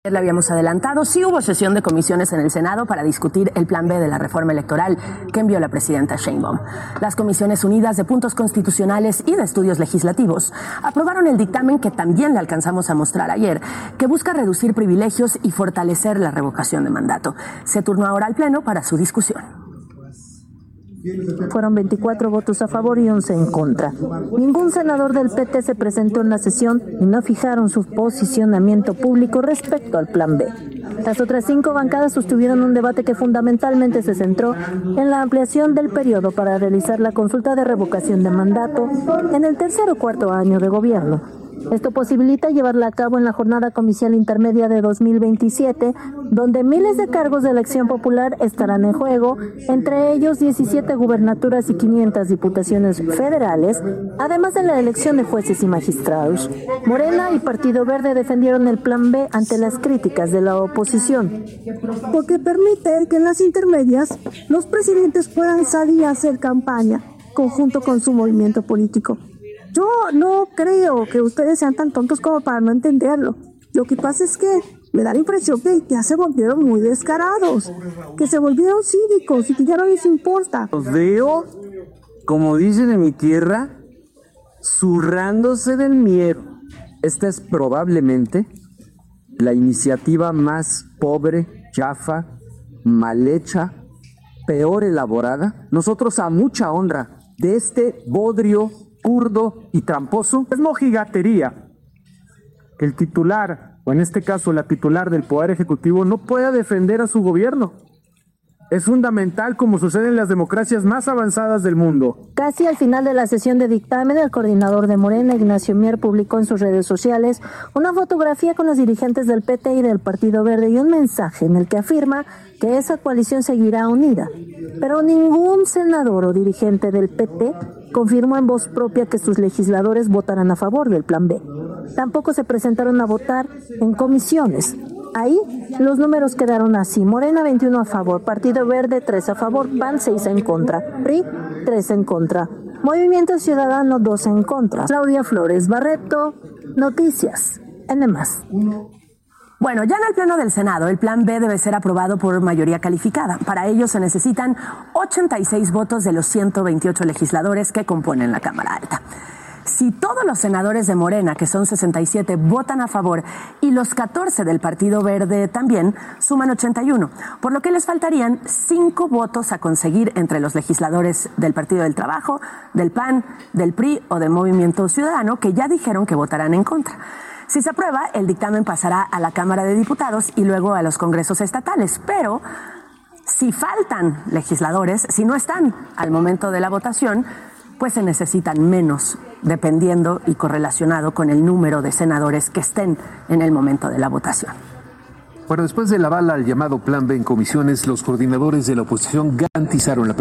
Le habíamos adelantado, sí hubo sesión de comisiones en el Senado para discutir el plan B de la reforma electoral que envió la presidenta Sheinbaum. Las Comisiones Unidas de Puntos Constitucionales y de Estudios Legislativos aprobaron el dictamen que también le alcanzamos a mostrar ayer, que busca reducir privilegios y fortalecer la revocación de mandato. Se turnó ahora al Pleno para su discusión. Fueron 24 votos a favor y 11 en contra. Ningún senador del PT se presentó en la sesión y no fijaron su posicionamiento público respecto al plan B. Las otras 5 bancadas sostuvieron un debate que fundamentalmente se centró en la ampliación del periodo para realizar la consulta de revocación de mandato en el tercer o cuarto año de gobierno. Esto posibilita llevarla a cabo en la jornada comicial intermedia de 2027, donde miles de cargos de elección popular estarán en juego, entre ellos 17 gubernaturas y 500 diputaciones federales, además de la elección de jueces y magistrados. Morena y Partido Verde defendieron el plan B ante las críticas de la oposición. Porque permite que en las intermedias los presidentes puedan salir a hacer campaña conjunto con su movimiento político. Yo no creo que ustedes sean tan tontos como para no entenderlo. Lo que pasa es que me da la impresión que ya se volvieron muy descarados, que se volvieron cívicos y que ya no les importa. Los veo, como dicen en mi tierra, zurrándose del miedo. Esta es probablemente la iniciativa más pobre, chafa, mal hecha, peor elaborada. Nosotros, a mucha honra de este bodrio burdo y tramposo. Es mojigatería que el titular, o en este caso la titular del Poder Ejecutivo, no pueda defender a su gobierno. Es fundamental, como sucede en las democracias más avanzadas del mundo. Casi al final de la sesión de dictamen, el coordinador de Morena, Ignacio Mier, publicó en sus redes sociales una fotografía con los dirigentes del PT y del Partido Verde y un mensaje en el que afirma que esa coalición seguirá unida. Pero ningún senador o dirigente del PT confirmó en voz propia que sus legisladores votarán a favor del plan B. Tampoco se presentaron a votar en comisiones. Ahí los números quedaron así: Morena 21 a favor, Partido Verde 3 a favor, PAN 6 en contra, PRI 3 en contra, Movimiento Ciudadano 2 en contra. Claudia Flores Barreto, Noticias N+. Bueno, ya en el Pleno del Senado, el plan B debe ser aprobado por mayoría calificada. Para ello se necesitan 86 votos de los 128 legisladores que componen la Cámara Alta. Si todos los senadores de Morena, que son 67, votan a favor y los 14 del Partido Verde también, suman 81, por lo que les faltarían 5 votos a conseguir entre los legisladores del Partido del Trabajo, del PAN, del PRI o del Movimiento Ciudadano, que ya dijeron que votarán en contra. Si se aprueba, el dictamen pasará a la Cámara de Diputados y luego a los congresos estatales, pero si faltan legisladores, si no están al momento de la votación, pues se necesitan menos, dependiendo y correlacionado con el número de senadores que estén en el momento de la votación. Bueno, después del aval al llamado Plan B en comisiones, los coordinadores de la oposición garantizaron la